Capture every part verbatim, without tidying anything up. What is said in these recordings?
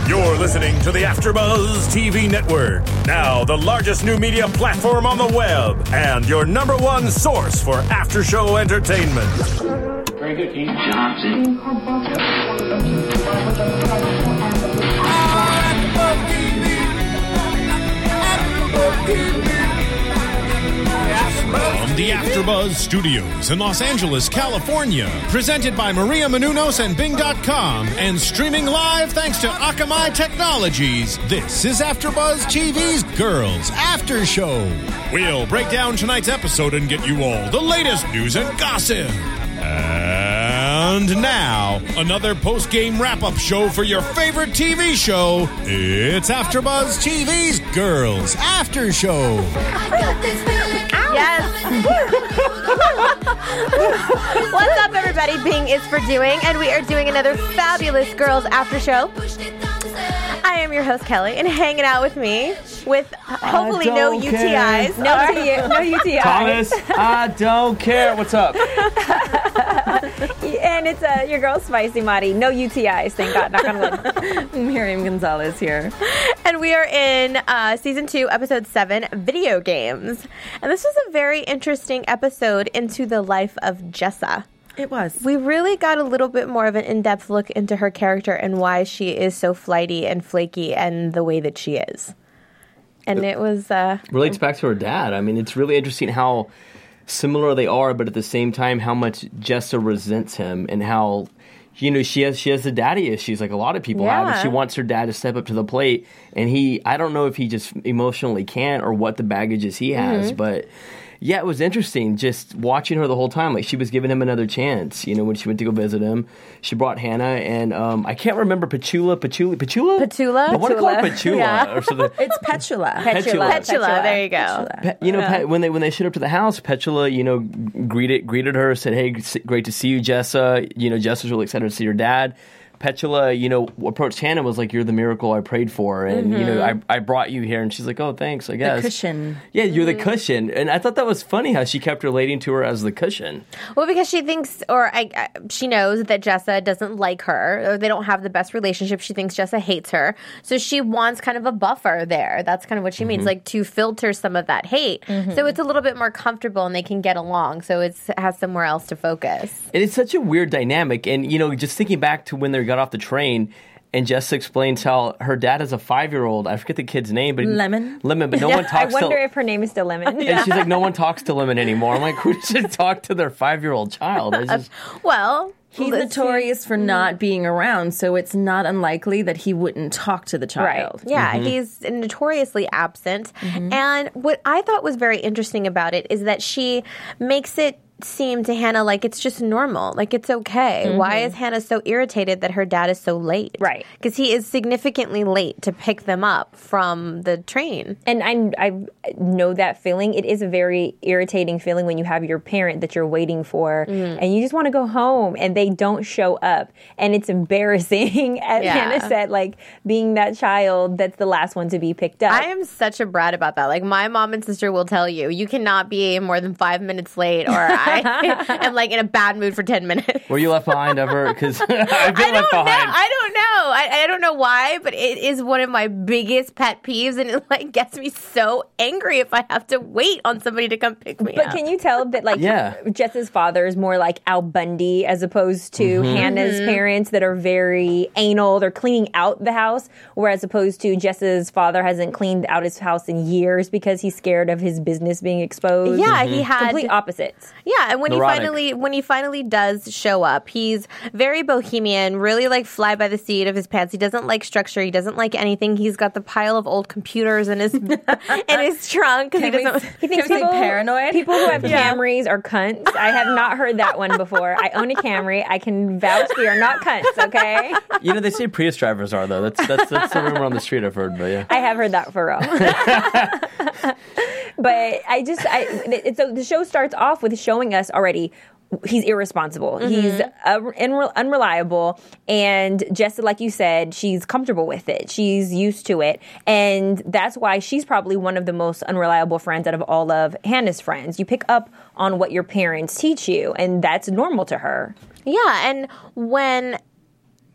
You're listening to the AfterBuzz T V Network, now the largest new media platform on the web, and your number one source for after-show entertainment. Very good, Keith Johnson. From the AfterBuzz Studios in Los Angeles, California, presented by Maria Menounos and Bing dot com, and streaming live thanks to Akamai Technologies, this is AfterBuzz T V's Girls After Show. We'll break down tonight's episode and get you all the latest news and gossip. And now, another post-game wrap-up show for your favorite T V show. It's AfterBuzz T V's Girls After Show. Yes. What's up, everybody? Bing is for doing, and we are doing another fabulous Girls After Show. I am your host, Kelly, and hanging out with me with hopefully no U T Is. No, no U T Is. Thomas, I don't care. What's up? And it's uh, your girl, Spicy Mari. No U T Is, thank God. Knock on wood. Miriam Gonzalez here. And we are in uh, season two, episode seven, Video Games. And this was a very interesting episode into the life of Jessa. It was. We really got a little bit more of an in-depth look into her character and why she is so flighty and flaky and the way that she is. And it was... Uh, relates back to her dad. I mean, it's really interesting how similar they are, but at the same time, how much Jessa resents him and how, you know, she has she has the daddy issues like a lot of people Yeah. have. And she wants her dad to step up to the plate. And he, I don't know if he just emotionally can't or what the baggages he has, Mm-hmm. but... Yeah, it was interesting just watching her the whole time. Like, she was giving him another chance, you know, when she went to go visit him. She brought Hannah, and um, I can't remember Petula, Petula, Petula? Petula? I want to call her Petula. Petula. Yeah. Or something. It's Petula. Petula. Petula, there you go. Pe- you know, Pe- when they when they showed up to the house, Petula, you know, greeted greeted her, said, "Hey, g- great to see you, Jessa." You know, Jessa's really excited to see her dad. Petula, you know, approached Hannah, was like, "You're the miracle I prayed for, and you know, I I brought you here." And she's like, "Oh, thanks, I guess." The cushion. Yeah, you're the cushion, and I thought that was funny how she kept relating to her as the cushion. Well, because she thinks, or I, I, she knows that Jessa doesn't like her, or they don't have the best relationship. She thinks Jessa hates her. So she wants kind of a buffer there. That's kind of what she means, like to filter some of that hate. So it's a little bit more comfortable and they can get along. So it's, it has somewhere else to focus. And it's such a weird dynamic. And, you know, just thinking back to when they got off the train, and Jessa explains how her dad is a five-year-old. I forget the kid's name, but Lemon. Lemon, but no one I talks wonder to. if her name is still Lemon. And she's like, no one talks to Lemon anymore. I'm like, who should talk to their five-year-old child? It's just, Well, He's let's see. notorious for not being around, so it's not unlikely that he wouldn't talk to the child. Right. Yeah, he's notoriously absent. And what I thought was very interesting about it is that she makes it seem to Hannah like it's just normal, like it's okay. Why is Hannah so irritated that her dad is so late? Right. Because he is significantly late to pick them up from the train. And I, I know that feeling. It is a very irritating feeling when you have your parent that you're waiting for and you just want to go home and they don't show up. And it's embarrassing, as Yeah. Hannah said, like being that child that's the last one to be picked up. I am such a brat about that. Like, my mom and sister will tell you, you cannot be more than five minutes late, or I am like in a bad mood for ten minutes. were you left behind ever? Because I've been I left don't know. behind. I don't know. I, I don't know why, but it is one of my biggest pet peeves, and it like gets me so angry if I have to wait on somebody to come pick me But up. can you tell that, like, Yeah. Jess's father is more like Al Bundy as opposed to Hannah's parents that are very anal. They're cleaning out the house, whereas opposed to Jess's father hasn't cleaned out his house in years because he's scared of his business being exposed. Yeah, he had Complete opposites. Yeah, and when Neurotic. he finally when he finally does show up, he's very bohemian, really like fly by the seat of his pants. He doesn't like structure. He doesn't like anything. He's got the pile of old computers in his in his trunk because he Can we- doesn't. He thinks Can we say people, paranoid? people who have Yeah. Camrys are cunts. I have not heard that one before. I own a Camry. I can vouch they are not cunts, okay? You know, they say Prius drivers are, though. That's that's, that's the rumor on the street I've heard, but yeah. I have heard that for real. But I just, I, it, so the show starts off with showing us already he's irresponsible. Mm-hmm. He's uh, unre- unreliable. And Jessa, like you said, she's comfortable with it. She's used to it. And that's why she's probably one of the most unreliable friends out of all of Hannah's friends. You pick up on what your parents teach you, and that's normal to her. Yeah, and when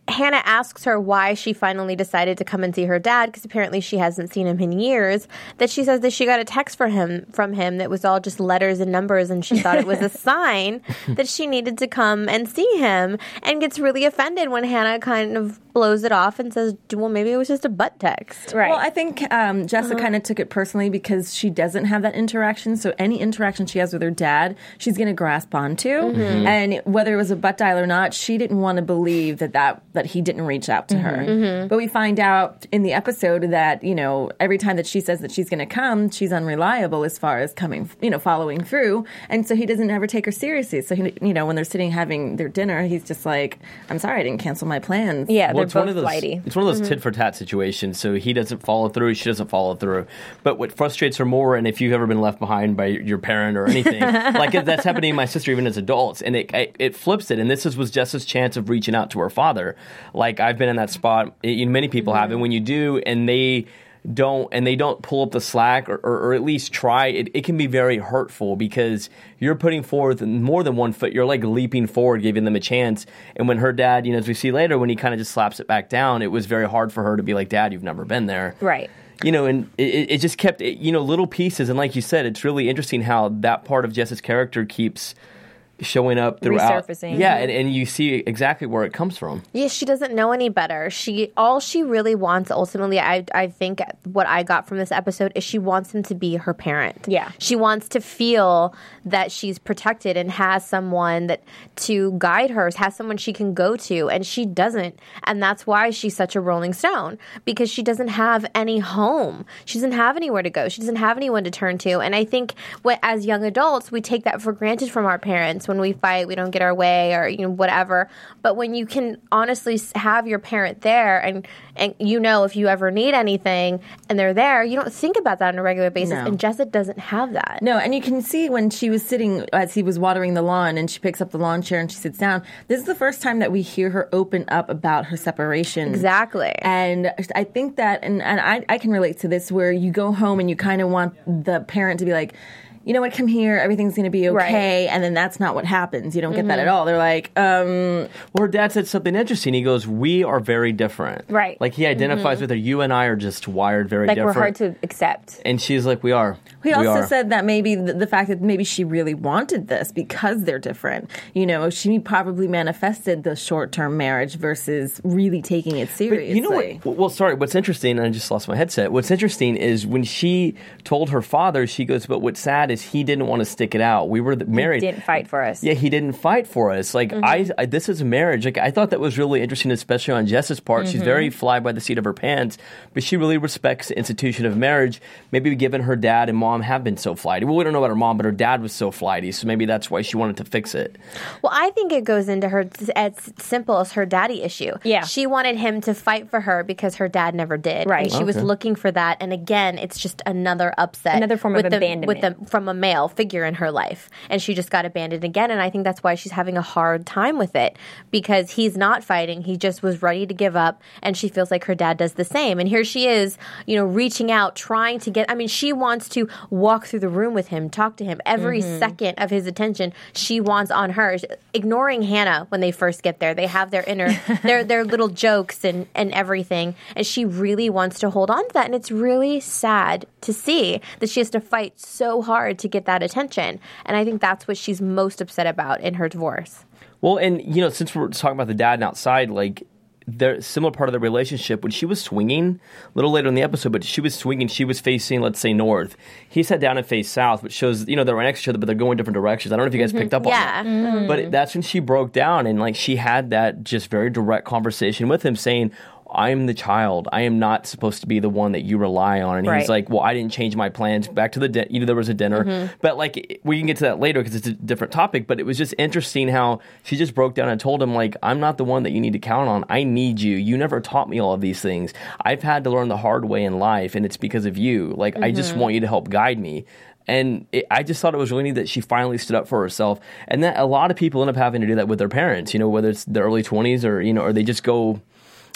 Hannah asks her why she finally decided to come and see her dad, because apparently she hasn't seen him in years, that she says that she got a text for him from him that was all just letters and numbers, and she thought it was a sign that she needed to come and see him, and gets really offended when Hannah kind of blows it off and says, well, maybe it was just a butt text. Right. Well, I think um, Jessa Uh-huh. kind of took it personally because she doesn't have that interaction. So any interaction she has with her dad, she's going to grasp onto. Mm-hmm. And whether it was a butt dial or not, she didn't want to believe that, that that he didn't reach out to her. Mm-hmm. But we find out in the episode that, you know, every time that she says that she's going to come, she's unreliable as far as coming, you know, following through. And so he doesn't ever take her seriously. So, he, you know, when they're sitting having their dinner, he's just like, I'm sorry, I didn't cancel my plans. Yeah, Well, they're it's both one of those, flighty. It's one of those tit for tat situations. So he doesn't follow through, she doesn't follow through. But what frustrates her more, and if you've ever been left behind by your parent or anything, like that's happening to my sister even as adults, and it it, it flips it. And this is, was Jessa's chance of reaching out to her father. Like I've been in that spot. It, many people have, and when you do, and they don't and they don't pull up the slack or, or, or at least try, it, it can be very hurtful because you're putting forth more than one foot. You're like leaping forward, giving them a chance. And when her dad, you know, as we see later, when he kind of just slaps it back down, it was very hard for her to be like, Dad, you've never been there. Right. You know, and it, it just kept, you know, little pieces. And like you said, it's really interesting how that part of Jessa's character keeps showing up throughout. Resurfacing. Yeah, and, and you see exactly where it comes from. Yeah, she doesn't know any better. She all she really wants ultimately, I I think what I got from this episode is she wants him to be her parent. Yeah. She wants to feel that she's protected and has someone that to guide her, has someone she can go to, and she doesn't. And that's why she's such a rolling stone, because she doesn't have any home. She doesn't have anywhere to go. She doesn't have anyone to turn to. And I think what, as young adults, we take that for granted from our parents. When we fight, we don't get our way, or you know, whatever. But when you can honestly have your parent there, and and you know if you ever need anything, and they're there, you don't think about that on a regular basis. No. And Jessa doesn't have that. No, and you can see when she was sitting as he was watering the lawn and she picks up the lawn chair and she sits down. This is the first time that we hear her open up about her separation. Exactly. And I think that, and, and I, I can relate to this, where you go home and you kind of want the parent to be like, you know what, come here, everything's going to be okay. Right. And then that's not what happens. You don't get that at all. They're like, um... Well, her dad said something interesting. He goes, we are very different. Right. Like, he identifies with her. You and I are just wired very Like different. we're hard to accept. And she's like, we are. He We also are. said that maybe the, the fact that maybe she really wanted this because they're different. You know, she probably manifested the short-term marriage versus really taking it But seriously. you know what? Well, sorry. What's interesting, and I just lost my headset. What's interesting is when she told her father, she goes, but what's sad is he didn't want to stick it out. We were the, married. Didn't fight for us. Yeah, he didn't fight for us. Like Mm-hmm. I, I, this is a marriage. Like I thought that was really interesting, especially on Jessa's part. She's very Mm-hmm. fly by the seat of her pants, but she really respects the institution of marriage. Maybe given her dad and mom have been so flighty. Well, we don't know about her mom, but her dad was so flighty, so maybe that's why she wanted to fix it. Well, I think it goes into her as simple as her daddy issue. Yeah. She wanted him to fight for her because her dad never did. Right. And she was Okay. looking for that. And again, it's just another upset. Another form with of the, abandonment. With the, from a male figure in her life. And she just got abandoned again. And I think that's why she's having a hard time with it, because he's not fighting. He just was ready to give up. And she feels like her dad does the same. And here she is, you know, reaching out, trying to get, I mean, she wants to walk through the room with him, talk to him. Every Mm-hmm. second of his attention, she wants on her. Ignoring Hannah when they first get there. They have their inner, their their little jokes and, and everything. And she really wants to hold on to that. And it's really sad to see that she has to fight so hard to get that attention. And I think that's what she's most upset about in her divorce. Well, and you know, since we're talking about the dad and outside, like the similar part of the relationship when she was swinging a little later in the episode, but she was swinging, she was facing, let's say, north. He sat down and faced south, which shows, you know, they're right next to each other, but they're going different directions. I don't know if you guys picked up Yeah. on that. But that's when she broke down and like she had that just very direct conversation with him saying, I'm the child. I am not supposed to be the one that you rely on. And Right. he's like, well, I didn't change my plans. Back to the, di- you know, there was a dinner. But like, we can get to that later because it's a different topic. But it was just interesting how she just broke down and told him, like, I'm not the one that you need to count on. I need you. You never taught me all of these things. I've had to learn the hard way in life, and it's because of you. Like, I just want you to help guide me. And it, I just thought it was really neat that she finally stood up for herself. And that a lot of people end up having to do that with their parents, you know, whether it's the early twenties or, you know, or they just go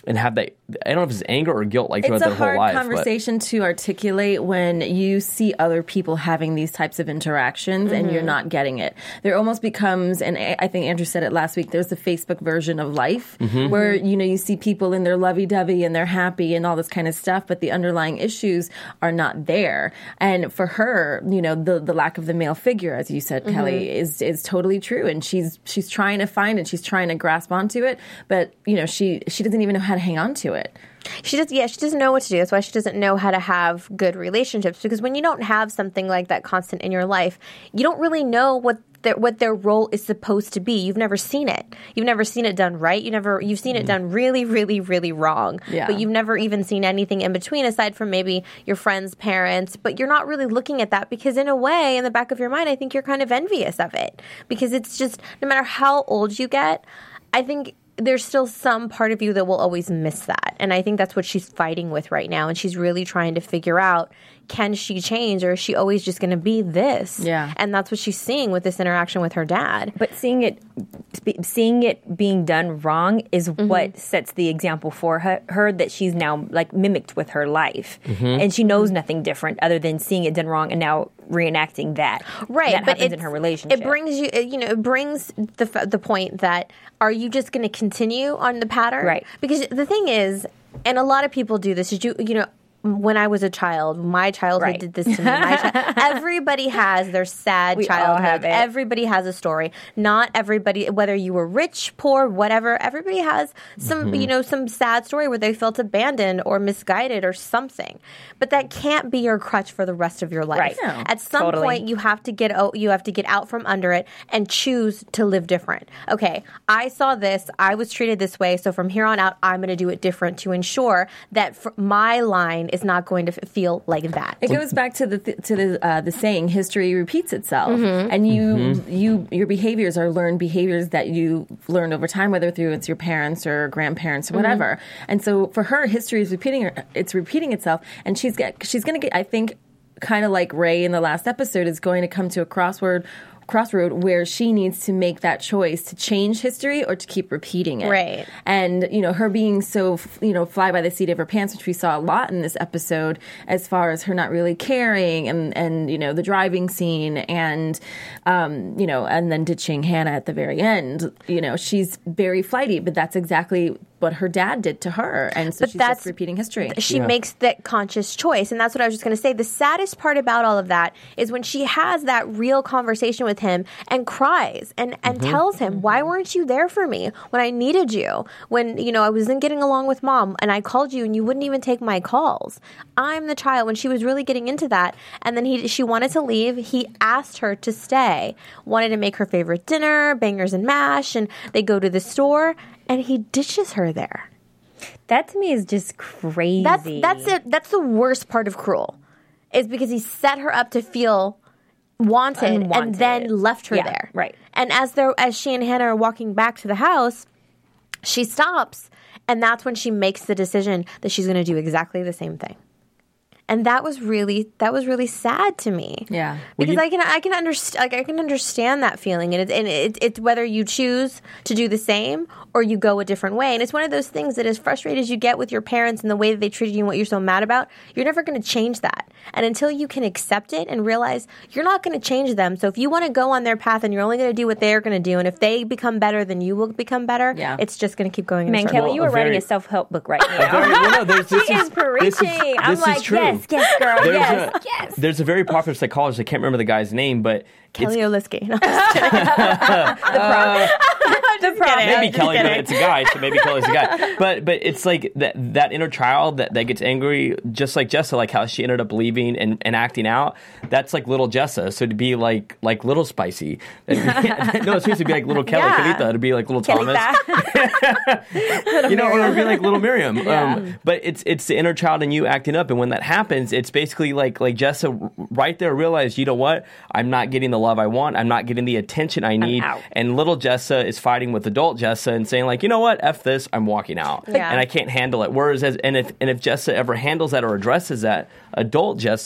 and have that. I don't know if it's anger or guilt like throughout It's a their whole hard life. conversation to articulate when you see other people having these types of interactions and you're not getting it. There almost becomes, and I think Andrew said it last week, there's the Facebook version of life Mm-hmm. where, you know, you see people in their lovey-dovey and they're happy and all this kind of stuff, but the underlying issues are not there. And for her, you know, the, the lack of the male figure, as you said, Kelly, is is totally true. And she's she's trying to find it, she's trying to grasp onto it, but, you know, she she doesn't even know how to hang on to it. She does, yeah, she doesn't know what to do. That's why she doesn't know how to have good relationships. Because when you don't have something like that constant in your life, you don't really know what their, what their role is supposed to be. You've never seen it. You've never seen it done right. You never, you've seen it done really, really, really wrong. Yeah. But you've never even seen anything in between aside from maybe your friends' parents. But you're not really looking at that because in a way, in the back of your mind, I think you're kind of envious of it. Because it's just, no matter how old you get, I think there's still some part of you that will always miss that. And I think that's what she's fighting with right now. And she's really trying to figure out, can she change or is she always just going to be this? Yeah. And that's what she's seeing with this interaction with her dad. But seeing it, seeing it being done wrong is Mm-hmm. what sets the example for her, her that she's now like mimicked with her life, and she knows nothing different other than seeing it done wrong and now reenacting that. Right, that but happens in it's- her relationship. It brings you, you know, it brings the f- the point that are you just going to continue on the pattern? Right. Because the thing is, and a lot of people do this. Is you, you know. When I was a child, my childhood Right. did this to me. My chi- everybody has their sad We all childhood. have it. Everybody has a story. Not everybody, whether you were rich, poor, whatever. Everybody has some, Mm-hmm. you know, some sad story where they felt abandoned or misguided or something. But that can't be your crutch for the rest of your life. Right. No. At some Totally. point, you have to get out. You have to get out from under it and choose to live different. Okay, I saw this. I was treated this way. So from here on out, I'm going to do it different to ensure that fr- my line is not going to f- feel like that. It goes back to the th- to the uh, the saying, history repeats itself, Mm-hmm. and you you your behaviors are learned behaviors that you learned over time, whether through it's your parents or grandparents or Mm-hmm. whatever. And so for her, history is repeating her, it's repeating itself, and she's get, she's going to get, I think, kind of like Ray in the last episode, is going to come to a crossword. crossroad where she needs to make that choice to change history or to keep repeating it. Right. And, you know, her being so, you know, fly by the seat of her pants, which we saw a lot in this episode, as far as her not really caring and, and you know, the driving scene and, um, you know, and then ditching Hannah at the very end. You know, she's very flighty, but that's exactly what her dad did to her. And so But she's that's- just repeating history. She makes that conscious choice. And that's what I was just going to say. The saddest part about all of that is when she has that real conversation with him and cries and, and Mm-hmm. tells him, why weren't you there for me when I needed you? When, you know, I wasn't getting along with mom and I called you and you wouldn't even take my calls. I'm the child. When she was really getting into that and then he she wanted to leave, he asked her to stay. Wanted to make her favorite dinner, bangers and mash, and they go to the store and he ditches her there. that to me is just crazy. That's that's it. That's the worst part of Cruel, is because he set her up to feel wanted, and Unwanted. then left her Yeah, there. right. And as they as she and Hannah are walking back to the house, she stops, and that's when she makes the decision that she's going to do exactly the same thing. And that was really that was really sad to me. Yeah. because you- I can I can understand like I can understand that feeling, and it's and it, it's whether you choose to do the same or you go a different way. And it's one of those things that, as frustrated as you get with your parents and the way that they treated you and what you're so mad about, you're never going to change that. And until you can accept it and realize you're not going to change them. So if you want to go on their path and you're only going to do what they're going to do, and if they become better, then you will become better. Yeah. It's just going to keep going. in Man, a circle. Kelly, you Well, are a writing very- a self-help book right now. Very- well, no, there's- this She is- is preaching. this is- I'm this is like, true. yes, yes, girl, There's yes, a, yes. There's a very popular psychologist. I can't remember the guy's name, but Kelly it's, Olisky. No, I'm just kidding. The problem. maybe Kelly, but it's a guy, so maybe Kelly's a guy. But but it's like that that inner child that, that gets angry, just like Jessa, like how she ended up leaving and, and acting out. That's like little Jessa. So to be like like little Spicy, that'd be, no, it's supposed to be like little Kelly, Yeah. Kelita, to be like little Thomas, Kelita. you know, or it'd be like little Miriam. Um, but it's it's the inner child in you acting up, and when that happens, it's basically like like Jessa right there realized, you know what, I'm not getting the love I want, I'm not getting the attention I need, out. and little Jessa is fighting with adult Jessa and saying like, you know what, F this, I'm walking out, Yeah. and I can't handle it. Whereas, as, and if and if Jessa ever handles that or addresses that, adult Jessa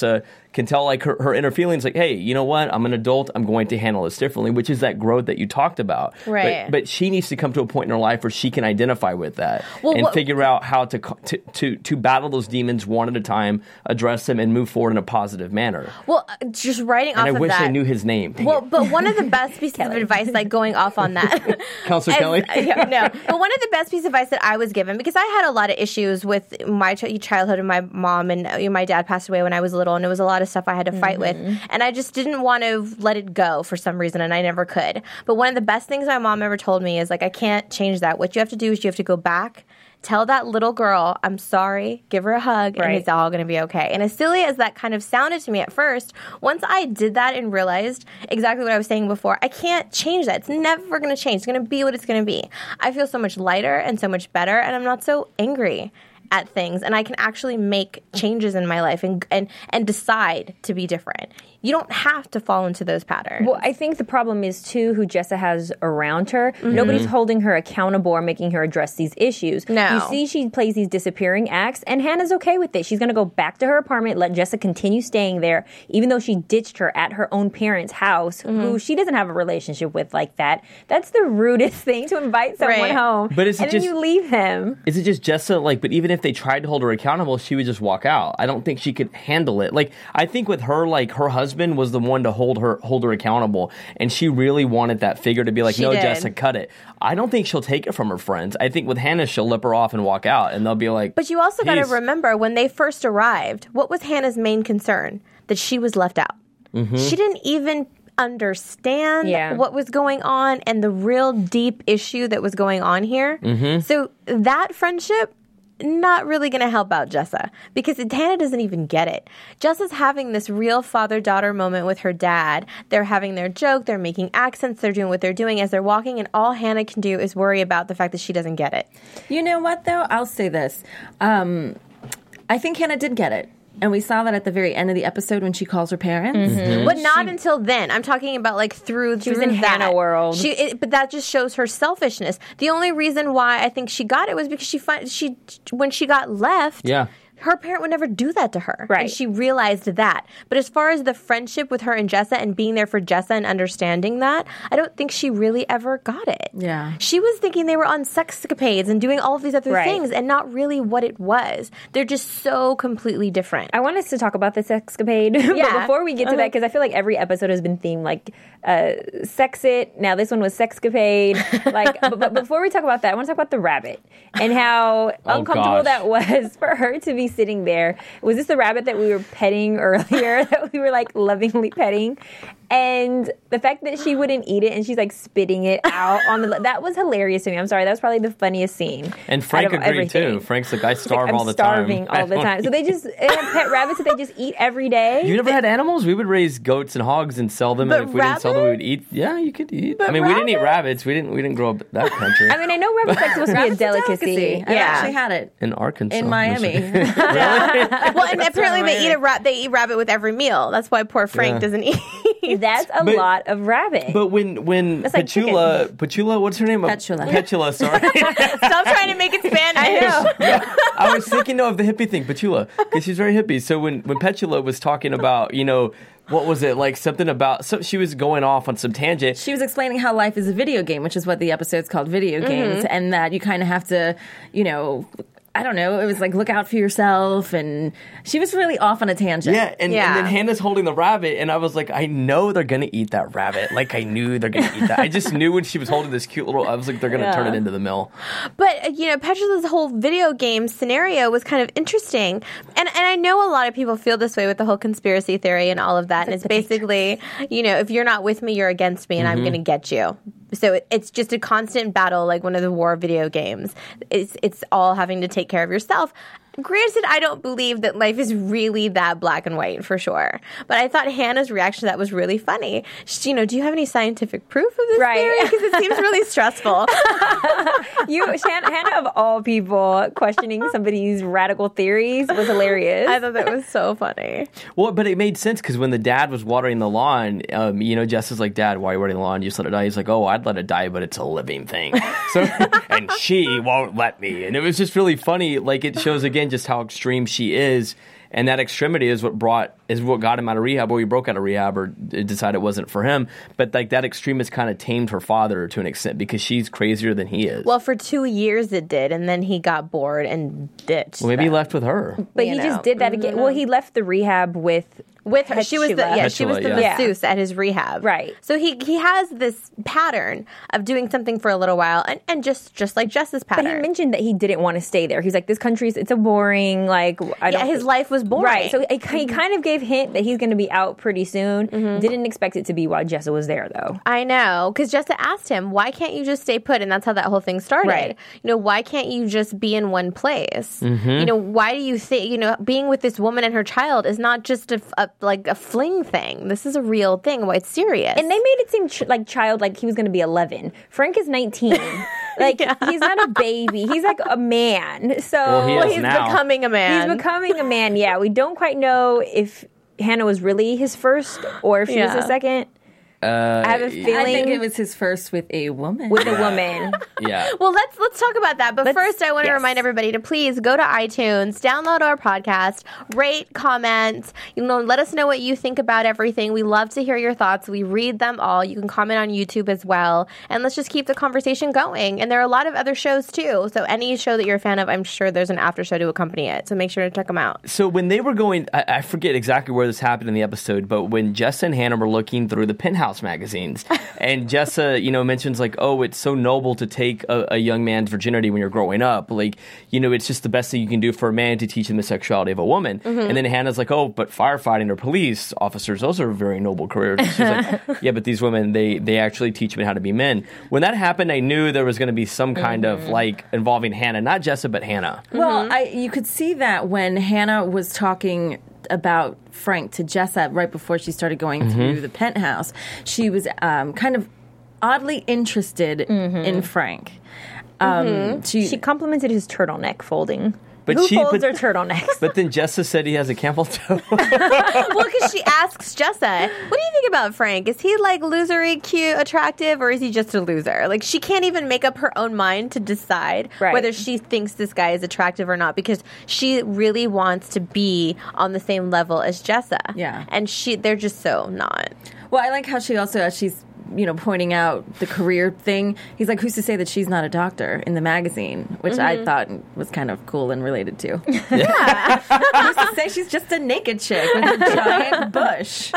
can tell like her, her inner feelings, like, hey, you know what? I'm an adult. I'm going to handle this differently, which is that growth that you talked about. Right. But, but she needs to come to a point in her life where she can identify with that Well, and what- figure out how to, co- to to to battle those demons one at a time, address them, and move forward in a positive manner. Well, uh, just writing And off I of wish that. I knew his name. Dang Well, it. but one of the best pieces of advice, like going off on that, Counselor as- Kelly? yeah, no, but one of the best pieces of advice that I was given, because I had a lot of issues with my ch- childhood and my mom, and uh, you know, my dad passed away when I was little, and it was a lot of stuff I had to fight with, and I just didn't want to let it go for some reason, and I never could. But one of the best things my mom ever told me is like, I can't change that. What you have to do is you have to go back. Tell that little girl, I'm sorry, give her a hug, and Right. it's all going to be okay. And as silly as that kind of sounded to me at first, once I did that and realized exactly what I was saying before, I can't change that. It's never going to change. It's going to be what it's going to be. I feel so much lighter and so much better, and I'm not so angry at things, and I can actually make changes in my life and and and decide to be different. You don't have to fall into those patterns. Well, I think the problem is too who Jessa has around her. Nobody's holding her accountable or making her address these issues. No. You see she plays these disappearing acts, and Hannah's okay with it. She's going to go back to her apartment, let Jessa continue staying there, even though she ditched her at her own parents' house, who she doesn't have a relationship with like that. That's the rudest thing, to invite someone Right. home. But is it and then just- you leave them. Is it just Jessa? Like, but even if they tried to hold her accountable, she would just walk out. I don't think she could handle it. Like, I think with her, like, her husband was the one to hold her hold her accountable, and she really wanted that figure to be like, She no, did. Jessa, cut it. I don't think she'll take it from her friends. I think with Hannah, she'll lip her off and walk out, and they'll be like, But you also got to "Peace." remember when they first arrived, what was Hannah's main concern? That she was left out. Mm-hmm. She didn't even understand Yeah. what was going on and the real deep issue that was going on here. Mm-hmm. So that friendship, not really going to help out Jessa, because Hannah doesn't even get it. Jessa's having this real father-daughter moment with her dad. They're having their joke. They're making accents. They're doing what they're doing as they're walking, and all Hannah can do is worry about the fact that she doesn't get it. You know what, though? I'll say this. Um, I think Hannah did get it. And we saw that at the very end of the episode when she calls her parents. But not until then. I'm talking about like through She was through in that. Hannah world. She, it, but that just shows her selfishness. The only reason why I think she got it was because she fin- she when she got left. Yeah. Her parent would never do that to her. Right. And she realized that. But as far as the friendship with her and Jessa and being there for Jessa and understanding that, I don't think she really ever got it. Yeah. She was thinking they were on sexcapades and doing all of these other Right. things and not really what it was. They're just so completely different. I want us to talk about this escapade. Yeah. But before we get to that, because I feel like every episode has been themed like uh, sex it. Now this one was sexcapade. Like, but, but before we talk about that, I want to talk about the rabbit and how Oh, uncomfortable gosh. that was for her to be sitting there. Was this the rabbit that we were petting earlier? That we were like lovingly petting? And the fact that she wouldn't eat it and she's like spitting it out on the that was hilarious to me. I'm sorry, that was probably the funniest scene. And Frank out of agreed everything. too. Frank's like, I Like, starve I'm all the starving time. all the time. So they just they have pet rabbits that they just eat every day. You never had animals? We would raise goats and hogs and sell them, But and if we didn't sell them, we rabbit? would eat. Yeah, you could eat. But I mean, we didn't eat rabbit? rabbits. We didn't. We didn't grow up that country. I mean, I know rabbit's like supposed to be a Rabbit's delicacy. I've Yeah. actually had it in Arkansas, in Miami. Well, and apparently they right. eat a rat. They eat rabbit with every meal. That's why poor Frank Yeah. doesn't eat. That's a But- lot of rabbit. But when when That's like Petula, Petula, what's her name? Petula. Petula, sorry. Stop trying to make it Spanish. I know. I was thinking though of the hippie thing, Petula, because she's very hippie. So when when Petula was talking about, you know, what was it like something about? So she was going off on some tangent. She was explaining how life is a video game, which is what the episode's called, video games, and that you kind of have to, you know, I don't know, it was like look out for yourself, and she was really off on a tangent. Yeah, and, Yeah. and then Hannah's holding the rabbit, and I was like, I know they're gonna eat that rabbit. Like I knew they're gonna eat that. I just knew when she was holding this cute little. I was like, they're gonna turn it into the mill. But uh, you know, Petrola's whole video game scenario was kind of interesting, and and I know a lot of people feel this way with the whole conspiracy theory and all of that. And it's basically, you know, if you're not with me, you're against me, and I'm going to get you. So it, it's just a constant battle, like one of the war video games. It's it's all having to take care of yourself. Granted, I don't believe that life is really that black and white for sure. But I thought Hannah's reaction to that was really funny. She, you know, do you have any scientific proof of this Right. theory? Because it seems really stressful. you, Shan- Hannah, of all people, questioning somebody's radical theories was hilarious. I thought that was so funny. Well, but it made sense because when the dad was watering the lawn, um, you know, Jess is like, Dad, why are you watering the lawn? You just let it die. He's like, oh, I'd let it die, but it's a living thing. So, and she won't let me. And it was just really funny. Like it shows again. again just how extreme she is. And that extremity is what brought is what got him out of rehab, or he broke out of rehab, or decided it wasn't for him. But like that extremist kind of tamed her father to an extent because she's crazier than he is. Well, for two years it did, and then he got bored and ditched. Well, maybe them. he left with her. But You he know. just did that again. Well, he left the rehab with With her, she was the Petula. yeah, she was the Petula, yeah. masseuse at his rehab. Right. So he he has this pattern of doing something for a little while, and, and just just like Jess's But pattern. he mentioned that he didn't want to stay there. He's like, this country's, it's a boring, like, I yeah, don't. his life was boring. Right. So he, he kind of gave hint that he's going to be out pretty soon. Mm-hmm. Didn't expect it to be while Jessa was there, though. I know, because Jessa asked him, why can't you just stay put? And that's how that whole thing started. Right. You know, why can't you just be in one place? Mm-hmm. You know, why do you think, you know, being with this woman and her child is not just a, a like a fling thing. This is a real thing. Why it's serious. And they made it seem ch- like child, like he was going to be eleven. Frank is nineteen. Like, he's not a baby. He's like a man. So Well, he is he's now. becoming a man. he's becoming a man. Yeah. We don't quite know if Hannah was really his first or if she Yeah. was the second. Uh, I have a feeling I think it was his first with a woman. with a woman. yeah. Well, let's let's talk about that. But Let's- first, I want to yes. remind everybody to please go to iTunes, download our podcast, rate, comment. You know, let us know what you think about everything. We love to hear your thoughts. We read them all. You can comment on YouTube as well, and let's just keep the conversation going. And there are a lot of other shows too. So any show that you're a fan of, I'm sure there's an after show to accompany it. So make sure to check them out. So when they were going, I, I forget exactly where this happened in the episode, but when Jessa and Hannah were looking through the Penthouse magazines, and Jessa, you know, mentions like, oh, it's so noble to take a, a young man's virginity when you're growing up. Like, you know, it's just the best thing you can do for a man to teach him the sexuality of a woman. Mm-hmm. And then Hannah's like, oh, but firefighting or police officers, those are very noble careers. She's like, yeah, but these women, they they actually teach men how to be men. When that happened, I knew there was going to be some kind Mm-hmm. of like involving Hannah, not Jessa, but Hannah. Well, I, you could see that when Hannah was talking about Frank to Jessa right before she started going Mm-hmm. through the penthouse. She was um, kind of oddly interested in Frank. Um, she, She complimented his turtleneck folding. But Who she- folds but- their turtlenecks? But then Jessa said he has a camel toe. Well, because she asks Jessa, what do you think about Frank? Is he like losery, cute, attractive, or is he just a loser? Like, she can't even make up her own mind to decide Right. whether she thinks this guy is attractive or not, because she really wants to be on the same level as Jessa. Yeah. And she, they're just so not. well, I like how she also, as she's you know, pointing out the career thing. He's like, who's to say that she's not a doctor in the magazine, which I thought was kind of cool and related to. Yeah. Who's to say she's just a naked chick with a giant bush?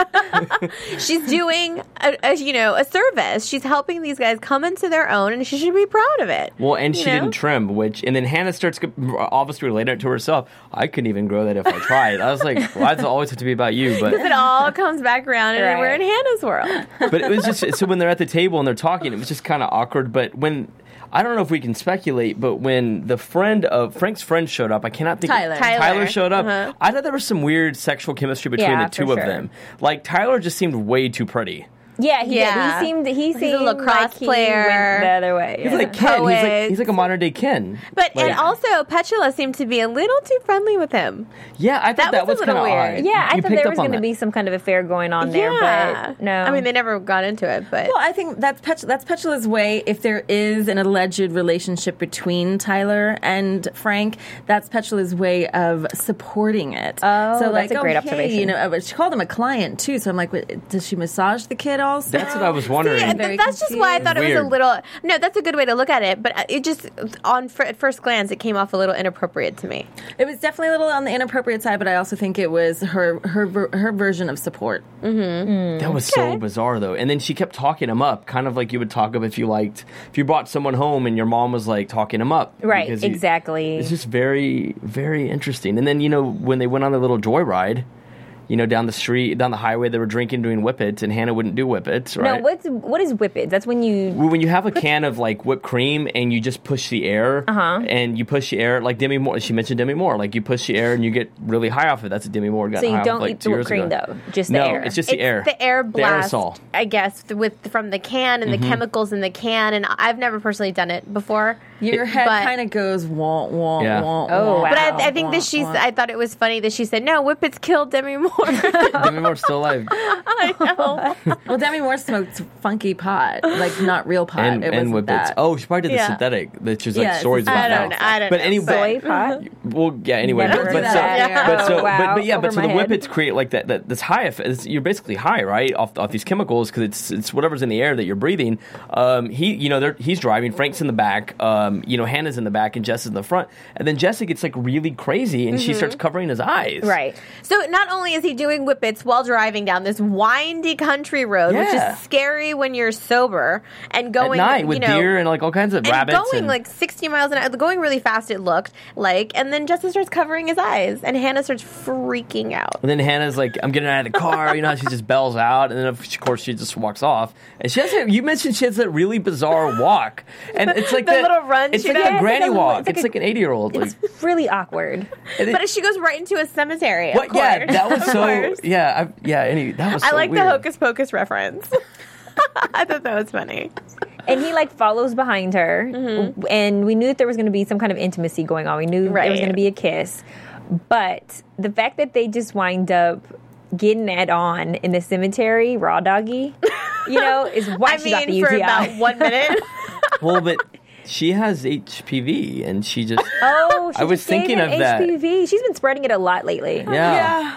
She's doing, a, a, you know, a service. She's helping these guys come into their own, and she should be proud of it. Well, and You she know? didn't trim, which, and then Hannah starts obviously relating it to herself. I couldn't even grow that if I tried. I was like, why does it always have to be about you? But It all comes back around, and Right. we're in Hannah's world. but it was just so when they're at the table and they're talking, it was just kind of awkward. But when I don't know if we can speculate, but when the friend of Frank's friend showed up, I cannot think. Tyler. Tyler. Tyler showed up. Uh-huh. I thought there was some weird sexual chemistry between Yeah, the two for of sure. them. Like Tyler just seemed way too pretty. Yeah, he Yeah. did. He seemed he a seemed lacrosse like he player. went the other way. He's yeah. like Ken. He's like poet. he's like a modern day Ken. But Like- and also Petula seemed to be a little too friendly with him. yeah, I thought that that, was was, a little kind of weird. odd. Yeah, I You thought picked there up was on going to that. be some kind of affair going on there, yeah. but no. I mean, they never got into it, but Well, I think that's Pet- that's Petula's way. If there is an alleged relationship between Tyler and Frank, that's Petula's way of supporting it. Oh, so that's like, a great okay, observation. You know, uh, she called him a client too. So I'm like, wait, does she massage the kid also? That's what I was wondering. Yeah, Very th- that's just why I thought it was a Weird. little. No, that's a good way to look at it. But uh, it just, on fir- at first glance, it came off a little inappropriate to me. It was definitely a little on the inappropriate side, but I also think it was her her ver- her version of support. That was so Okay. bizarre, though. And then she kept talking him up, kind of like you would talk up if you liked, if you brought someone home and your mom was like talking him up. Right, Because you- exactly. It's just very, very interesting. And then, you know, when they went on their little joyride, you know, down the street, down the highway, they were drinking, doing whippets, and Hannah wouldn't do whippets, right? No, what's what is whippets? That's when you Well, when you have a can of like whipped cream and you just push the air, Uh-huh. and you push the air like Demi Moore. She mentioned Demi Moore. Like you push the air and you get really high off of it. That's what Demi Moore got so you high off don't of, like eat two the years whipped cream ago. though, just the no, air. it's just the it's air. the air blast, The aerosol. I guess, with from the can and the chemicals in the can. And I've never personally done it before. Your head but- kind of goes wah wah Yeah. wah. Oh, wah, wow. But I, I think wah, that she's. wah. I thought it was funny that she said, "No, whippets killed Demi Moore." Demi Moore's still alive. I know. Well, Demi Moore smoked funky pot, like not real pot. And, it and wasn't whippets. that. Oh, she probably did the Yeah. synthetic. That's just like Yeah, it's stories a- about I don't that. know. I don't But know. anyway, Soy pot. well, yeah. Anyway, Never but, heard but of so, that. Yeah. but so, Wow, but, but yeah, over but so my the head. whippets create like that. that this high. eff- is- You're basically high, right, off off these chemicals because it's it's whatever's in the air that you're breathing. Um, he, you know, they're, he's driving. Frank's in the back. Um, you know, Hannah's in the back, and Jess is in the front. And then Jessica gets like really crazy, and she starts covering his eyes. Right. So not only is he doing whippets while driving down this windy country road, which Yeah. is scary when you're sober, and At going night with you know, deer and like all kinds of and rabbits. going and, like sixty miles an hour, going really fast. It looked like, and then Justin starts covering his eyes, and Hannah starts freaking out. And then Hannah's like, I'm getting out of the car. You know, how she just bells out. And then, of course, she just walks off. And she has that, you mentioned she has that really bizarre walk. And it's like The that- little run It's she like does. a Yeah, it's granny like a- walk. it's It's like like, a- an eighty-year-old. Like, It's really awkward. and it- But she goes right into a cemetery. Of what, yeah, course. that was Of so, course. yeah, I, yeah, any, that was so I like weird. the Hocus Pocus reference. I thought that was funny. And he like follows behind her, and we knew that there was going to be some kind of intimacy going on. We knew there was Right. going to be a kiss, but the fact that they just wind up getting it on in the cemetery, raw doggy, you know, is why I she got the mean, U for T I. about one minute. Well, but she has H P V, and she just, Oh, she I was just gave thinking him of that. H P V. She's been spreading it a lot lately. yeah.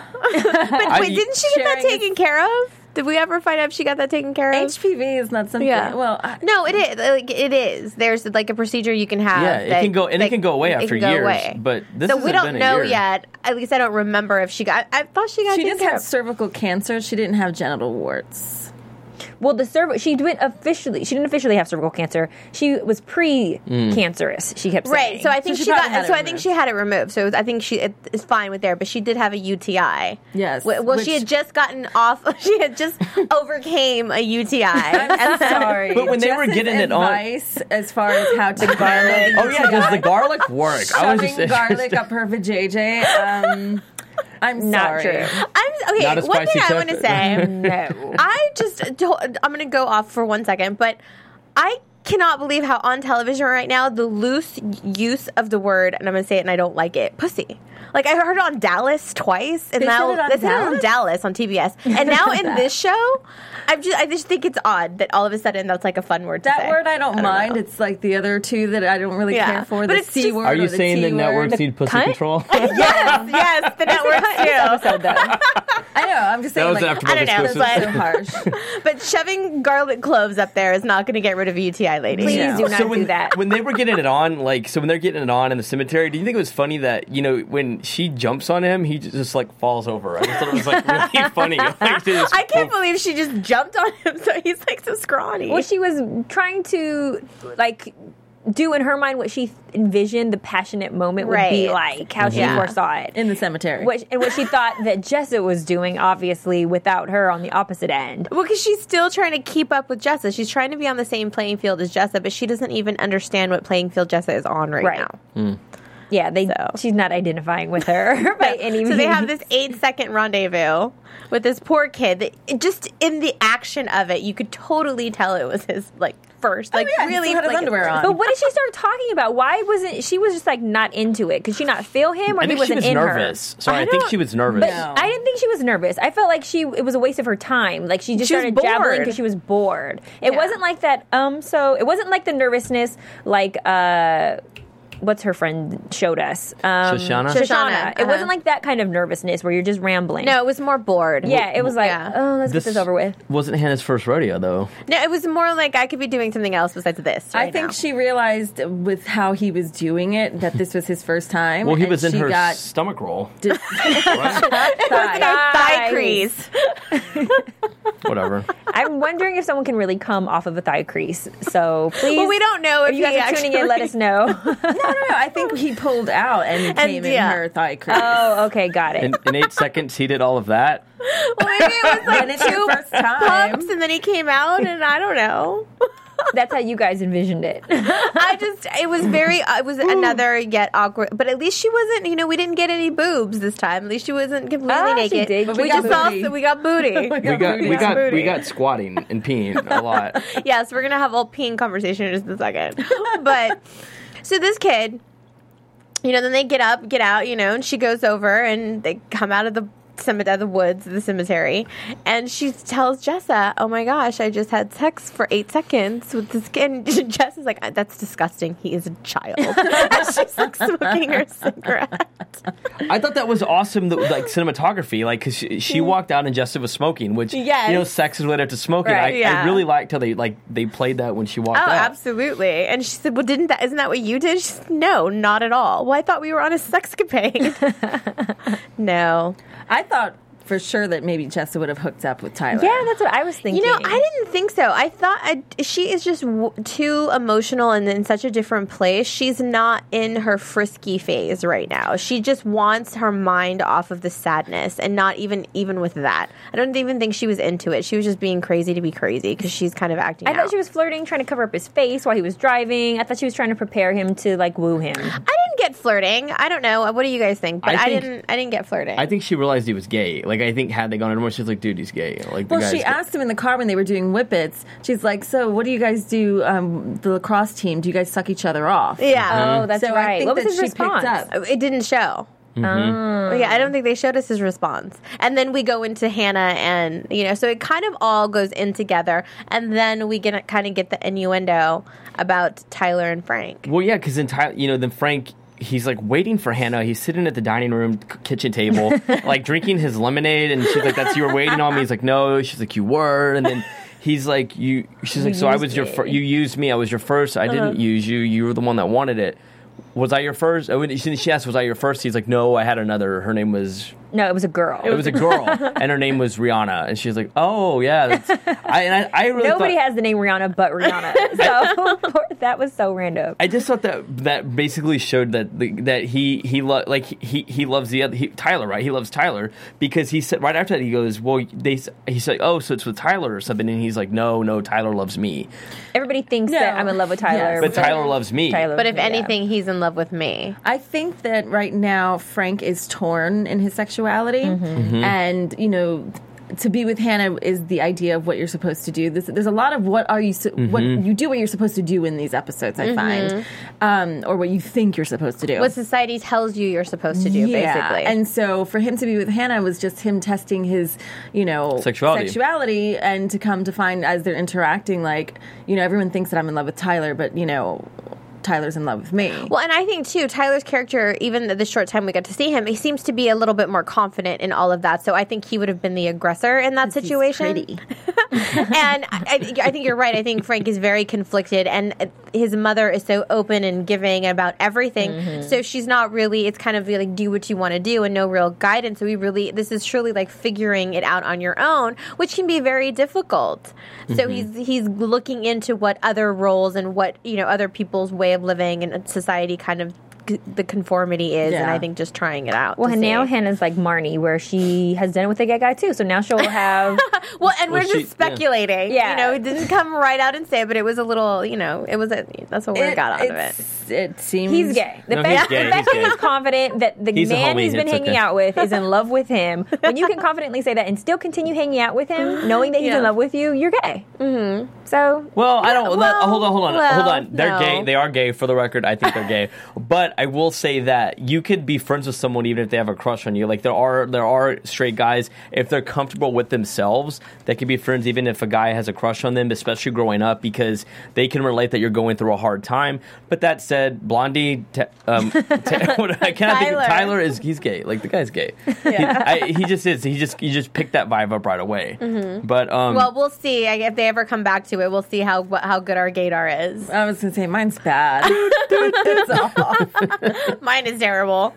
I- Wait, didn't she get that sharing taken care of? Did we ever find out if she got that taken care of? H P V is not something. Yeah. Well, I, No, it is. Like, it is. There's like a procedure you can have. Yeah, it that- can go- and it that- can go away it after can go years, away. but this so hasn't we don't been a know year. yet. At least I don't remember if she got. I thought she got. she taken just care had of. cervical cancer. She didn't have genital warts. Well, the cerv- she didn't officially. She didn't officially have cervical cancer. She was pre-cancerous. She kept saying. Right, so I think she she, probably got. had it So I think removed. she had it removed. So it was, I think she it, is fine with there, but she did have a U T I. Yes, Well, well she which- had just gotten off. She had just overcame a U T I. I'm sorry. But when they were Jess's getting it on- advice as far as how to garlic. Oh, yeah, does the garlic work? I was Shoving just garlic up her vajayjay. Um, I'm Not sorry. true. I'm okay. Not a One thing spicy I want to tip. say. no. I just don't, I'm going to go off for one second, but I cannot believe how on television right now the loose use of the word, and I'm going to say it and I don't like it, pussy. Like I heard it on Dallas twice, and They now said it on they said it on Dallas? Dallas on T B S, and now in this show, I just I just think it's odd that all of a sudden that's like a fun word. To That say. word I don't mind. know. It's like the other two that I don't really Yeah. care for. But The it's C just- word. Are you or the saying T that word. networks need pussy cunt? control? Yes, yes, the network too. episode though. I know. I'm just saying. was like, after I don't know, Buffett but- so harsh. But shoving garlic cloves up there is not going to get rid of a U T I, ladies. Please Yeah. do not so when, do that. when they were getting it on, like, so when they're getting it on in the cemetery, do you think it was funny that, you know, when she jumps on him, he just, like, falls over? I just thought it was, like, really funny. Like, they just I can't both- believe she just jumped on him, so he's like so scrawny. Well, she was trying to like do in her mind what she envisioned the passionate moment would be Right. like, how she Yeah. foresaw it. In the cemetery. Which, and what she thought that Jessa was doing, obviously, without her on the opposite end. Well, because she's still trying to keep up with Jessa. She's trying to be on the same playing field as Jessa, but she doesn't even understand what playing field Jessa is on right, Right. now. Yeah, they. So. She's not identifying with her by any means. So they have this eight-second rendezvous with this poor kid. That just in the action of it, you could totally tell it was his like first, like yeah, he really still had his like, underwear on. But what did she start talking about? Why wasn't she was just like not into it? Could she not feel him, or I he think she wasn't was in nervous. her? Sorry, I, think don't- she was nervous. But No. I didn't think she was nervous. I felt like she it was a waste of her time. Like she just She was started jabbling bored. because she was bored. It Yeah. wasn't like that. Um, so it wasn't like the nervousness like uh. What's her friend showed us? Um, Shoshana? Shoshana. Shoshana, It uh-huh. wasn't like that kind of nervousness where you're just rambling. No, it was more bored. Yeah, it was like, Yeah. oh, let's This get this over with. wasn't Hannah's first rodeo, though. No, it was more like I could be doing something else besides this. I right think now. she realized with how he was doing it that this was his first time. Well, he and was in she her got stomach roll. dis- thigh, thigh Thighs. crease. Whatever. I'm wondering if someone can really come off of a thigh crease. So please, Well, we don't know if if you guys he are tuning in, let us know. no, no, no. I think he pulled out and it came yeah. in her thigh crease. Oh, okay, got it. In, in eight seconds, he did all of that. Well, maybe it was When like it's your two first time. pumps, and then he came out, and I don't know. That's how you guys envisioned it. I just, it was very, uh, it was another yet awkward, but at least she wasn't, you know, we didn't get any boobs this time. At least she wasn't completely Ah, she naked. did. But We, we got just saw, booty. we got booty. We got we booty. got Booty. we got squatting and peeing a lot. Yes, we're going to have a whole peeing conversation in just a second. But, so this kid, you know, then they get up, get out, you know, and she goes over and they come out of the cemetery, the woods, the cemetery, and she tells Jessa, "Oh my gosh, I just had sex for eight seconds with this kid." And Jess is like, "That's disgusting. He is a child." And she's like smoking her cigarette. I thought that was awesome, the, like cinematography, like because she, she walked out and Jessa was smoking, which Yes. you know, sex is related to smoking. Right, I, yeah. I really liked how they like they played that when she walked Oh, out. absolutely. And she said, "Well, didn't that? Isn't that what you did?" She said, "No, not at all." Well, I thought we were on a sexcapade. No. I thought for sure that maybe Jessa would have hooked up with Tyler. Yeah, that's what I was thinking. You know, I didn't think so. I thought I, she is just w- too emotional and in such a different place. She's not in her frisky phase right now. She just wants her mind off of the sadness, and not even even with that. I don't even think she was into it. She was just being crazy to be crazy because she's kind of acting I out. thought she was flirting, trying to cover up his face while he was driving. I thought she was trying to prepare him to like woo him. I didn't get flirting. I don't know. What do you guys think? But I I, think- didn't. I didn't get flirting. I think she realized he was gay. Like I think had they gone into more, she's like, dude, he's gay. Like the Well, guy's she gay. asked him in the car when they were doing whippets. She's like, "So, what do you guys do? Um, the lacrosse team? Do you guys suck each other off?" yeah. Oh, that's So I right. think What was that his she response? picked up. It didn't show. Oh. Yeah, I don't think they showed us his response. And then we go into Hannah, and you know, so it kind of all goes in together, and then we get kind of get the innuendo about Tyler and Frank. Well, yeah, because then Tyler, you know, then Frank. He's like waiting for Hannah. He's sitting at the dining room k- kitchen table, like drinking his lemonade, and she's like, "That's you were waiting on me." He's like, "No." She's like, "You were," and then he's like, "You." She's like, "So I was your fir- you used me. I was your first. I didn't use you. You were the one that wanted it. Was I your first?" Oh, and she she asked, "Was I your first?" He's like, "No, I had another. Her name was." No, it was a girl. It was a girl, and her name was Rihanna, and she's like, "Oh yeah." That's, I, and I, I really Nobody thought, has the name Rihanna but Rihanna. So that was so random. I just thought that that basically showed that the, that he he lo- like he he loves the other he, Tyler, right? He loves Tyler because he said right after that he goes, "Well, they." He's like, "Oh, so it's with Tyler or something," and he's like, "No, no, Tyler loves me, Everybody thinks No. that I'm in love with Tyler. Yes. but Tyler loves me." Tyler But if yeah. anything, he's in love with me. I think that right now Frank is torn in his sexuality, Mm-hmm. and you know, to be with Hannah is the idea of what you're supposed to do. This, there's a lot of what are you, su- what Mm-hmm. you do, what you're supposed to do in these episodes. I find, um, or what you think you're supposed to do. What society tells you you're supposed to do, Yeah. basically. And so for him to be with Hannah was just him testing his, you know, Sexuality. sexuality, and to come to find as they're interacting, like, you know, everyone thinks that I'm in love with Tyler, but you know, Tyler's in love with me. Well, and I think, too, Tyler's character, even the short time we got to see him, he seems to be a little bit more confident in all of that. So I think he would have been the aggressor in that situation. He's pretty. And I, I think you're right. I think Frank is very conflicted, and his mother is so open and giving about everything. So she's not really, it's kind of like do what you want to do and no real guidance. So we really, this is truly like figuring it out on your own, which can be very difficult. So he's he's looking into what other roles and what, you know, other people's way of living and society kind of the conformity is, and Yeah. I think just trying it out. Well, to now see. Hannah's like Marnie, where she has done it with a gay guy too. So now she'll have. Well, and Well, we're she- just speculating. yeah. You know, it didn't come right out and say it, but it was a little, you know, it was a, that's what we got out of it. it's- It seems He's gay. The No, fact, he's gay, the fact he's that gay. he's confident that the He's a man homie, he's been it's hanging okay. out with is in love with him, when you can confidently say that and still continue hanging out with him, knowing that he's Yeah. in love with you, you're gay. Mm-hmm. So Well, I don't. well, hold on, hold on, well, hold on. They're no. gay. They are gay. For the record, I think they're gay. But I will say that you could be friends with someone even if they have a crush on you. Like there are there are straight guys, if they're comfortable with themselves, they can be friends even if a guy has a crush on them, especially growing up, because they can relate that you're going through a hard time. But that said, Blondie, t- um, t- what, I cannot think of, Tyler. Tyler is he's gay. Like the guy's gay. He, I, he just is. He just you just picked that vibe up right away. But um, Well, we'll see. I- If they ever come back to it, we'll see how how good our gaydar is. I was gonna say mine's bad. It's awful. Mine is terrible.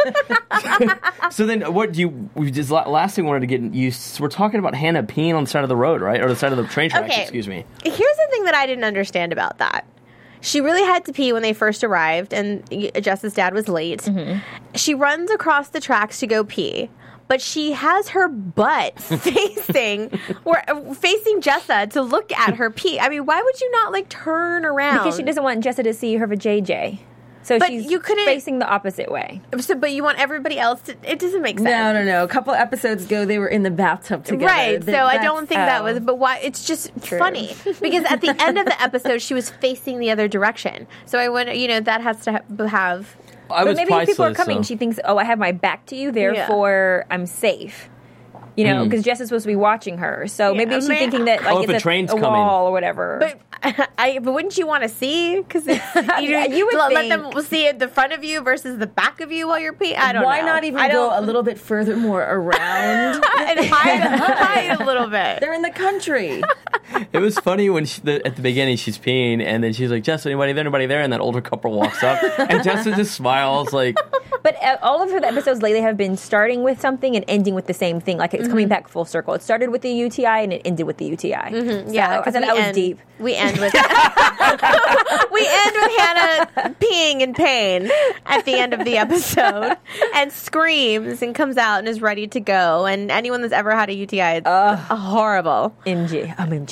So then, what do you? We just la- last thing I wanted to get you. We're talking about Hannah peeing on the side of the road, right, or the side of the train tracks. Okay. Excuse me. Here's the thing that I didn't understand about that. She really had to pee when they first arrived, and Jess's dad was late. She runs across the tracks to go pee, but she has her butt facing or facing Jessa to look at her pee. I mean, why would you not like turn around? because she doesn't want Jessa to see her vajayjay. So But she's you couldn't- facing the opposite way. So, but you want everybody else to. It doesn't make sense. No, no, no. A couple episodes ago, they were in the bathtub together. Right, That- so I that's- don't think that oh. was, but why? It's just funny because at the end of the episode, she was facing the other direction. So I wonder, you know, that has to ha- have I But was maybe priceless, people are coming. so. She thinks, oh, I have my back to you, therefore I'm safe. You know, because Jess is supposed to be watching her. So maybe I she's mean, thinking that like Oh, if it's a a, train's a coming. wall or whatever. But I, but wouldn't you want to see? Because you, Yeah, you would let think- them see the front of you versus the back of you while you're peeing. I don't Why know. not even I go don't- a little bit further more around? and hide, hide a little bit? They're in the country. It was funny when she, the, at the beginning she's peeing, and then she's like, "Jess, anybody there? Anybody there?" And that older couple walks up, and Jessica just smiles like, But uh, all of her episodes lately have been starting with something and ending with the same thing. Like it's Mm-hmm. coming back full circle. It started with the U T I and it ended with the U T I. Mm-hmm. Yeah, so I because thought we that was end, deep. We end with we end with Hannah peeing in pain at the end of the episode, and screams and comes out and is ready to go. And anyone that's ever had a U T I, it's horrible. M G. I'm M G.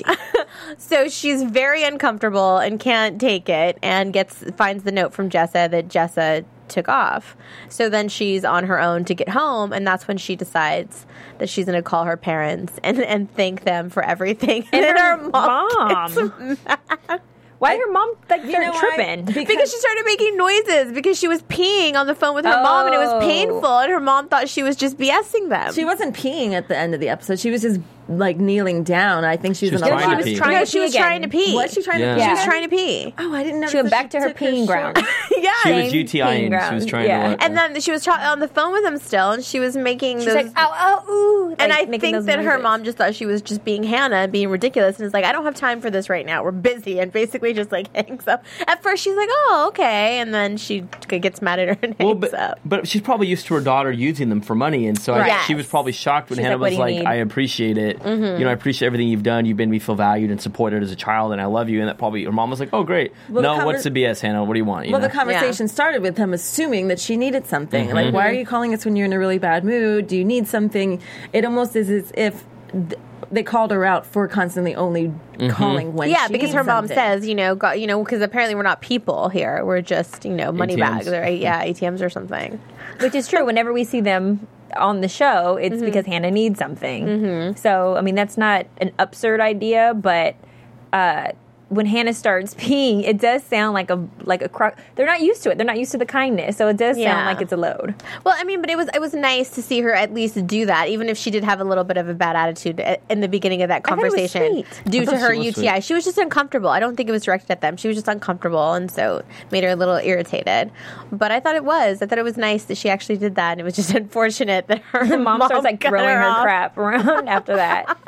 So she's very uncomfortable and can't take it, and gets finds the note from Jessa that Jessa took off. So then she's on her own to get home, and that's when she decides that she's going to call her parents and and thank them for everything. And, then her mom, gets mad. Why did her mom like start know why? tripping? because she started making noises because she was peeing on the phone with her mom, and it was Oh. painful, and her mom thought she was just BSing them. She wasn't peeing at the end of the episode. She was just like kneeling down. I think she was, She was in a trying to lot of pee. trying no, to she pee was again. trying to pee. Was she trying Yeah. to pee? She was again? trying to pee. Oh, I didn't know. She went that back to her took peeing short- ground. yeah. she was Same UTIing. She ground. was trying Yeah. to. Let, And then she was tra- on the phone with him still, and she was making She's those. like, ow, ow, ooh. and like, I making think those that her noises. mom just thought she was just being Hannah, being ridiculous, and is like, I don't have time for this right now. We're busy, and basically just like hangs up. At first, she's like, oh, okay, and then she gets mad at her and well, hangs but, up. but she's probably used to her daughter using them for money, and so I, Right. she was probably shocked when She's Hannah like, was "What do like, you "I need?" appreciate it. Mm-hmm. You know, I appreciate everything you've done. You've made me feel valued and supported as a child, and I love you." And that probably her mom was like, "Oh, great. Well, the no, conver- what's the B S, Hannah? What do you want?" You Well, know? the conversation started with him assuming that she needed something. Like, why are you calling us when you're in a really bad mood? Do you need something? It almost is as if th- they called her out for constantly only calling when Yeah, she because needs her mom something. says, you know, got, you know, because apparently we're not people here. We're just, you know, money A T Ms. bags or yeah, A T Ms or something. Which is true. Whenever we see them on the show, it's because Hannah needs something. So, I mean, that's not an absurd idea, but uh, when Hannah starts peeing, it does sound like a like a cro- they're not used to it. They're not used to the kindness, so it does Yeah. sound like it's a load. Well, I mean, but it was it was nice to see her at least do that, even if she did have a little bit of a bad attitude at- in the beginning of that thought it was conversation sweet. due I to thought her she was U T I. sweet. She was just uncomfortable. I don't think it was directed at them. She was just uncomfortable, and so it made her a little irritated. But I thought it was. I thought it was nice that she actually did that, and it was just unfortunate that her The mom, starts like cut throwing her, off. crap around after that.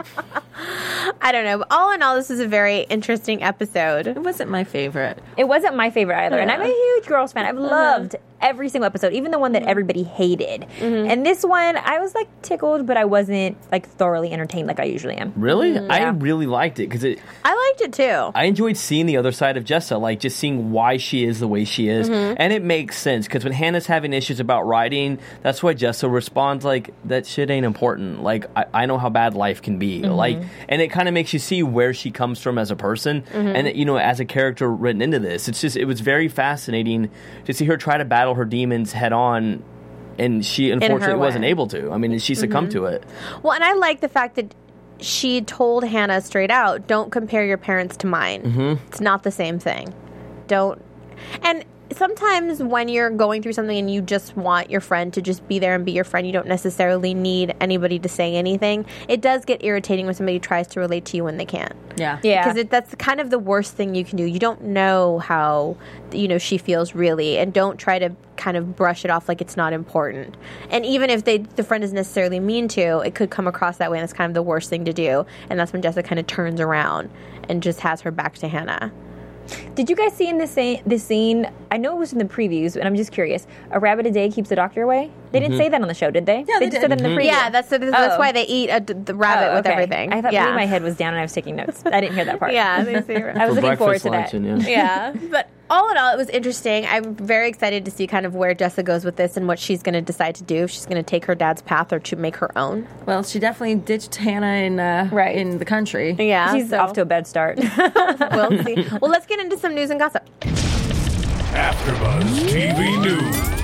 I don't know. But all in all, this was a very interesting episode. It wasn't my favorite. It wasn't my favorite either, and I'm a Yeah. huge Girls fan. I've loved every single episode, even the one that everybody hated. And this one, I was like tickled, but I wasn't like thoroughly entertained like I usually am. really, Mm, I really liked it because it. I liked it too. I enjoyed seeing the other side of Jessa, like just seeing why she is the way she is. Mm-hmm. And it makes sense because when Hannah's having issues about writing, that's why Jessa responds like, that shit ain't important. Like, I, I know how bad life can be. Mm-hmm. Like, and it kind of makes you see where she comes from as a person Mm-hmm. and, you know, as a character written into this. It's just, it was very fascinating to see her try to battle her demons head on. And she unfortunately way. wasn't able to. I mean, she succumbed to it. Well, and I like the fact that she told Hannah straight out, don't compare your parents to mine. Mm-hmm. It's not the same thing. Don't. And sometimes when you're going through something and you just want your friend to just be there and be your friend, you don't necessarily need anybody to say anything. It does get irritating when somebody tries to relate to you when they can't. Yeah. Yeah. Because it, that's kind of the worst thing you can do. You don't know how, you know, she feels really, and don't try to kind of brush it off like it's not important. And even if they, the friend isn't necessarily mean to, it could come across that way, and that's kind of the worst thing to do. And that's when Jessica kind of turns around and just has her back to Hannah. Did you guys see in this scene, this scene? I know it was in the previews, and I'm just curious. A rabbit a day keeps the doctor away. They didn't say that on the show, did they? Yeah, they just did. said that in the preview. Yeah, that's that's Oh. why they eat a, the rabbit Oh, with okay. everything. I thought yeah. maybe my head was down and I was taking notes. I didn't hear that part. Yeah, they say I was For looking forward breakfast, to that. lunch, and, yeah. yeah, but all in all, it was interesting. I'm very excited to see kind of where Jessa goes with this and what she's going to decide to do. If she's going to take her dad's path or to make her own. Well, she definitely ditched Hannah in uh, Right. in the country. Yeah, She's so off to a bad start. we'll see. Well, let's get into some news and gossip. AfterBuzz T V News.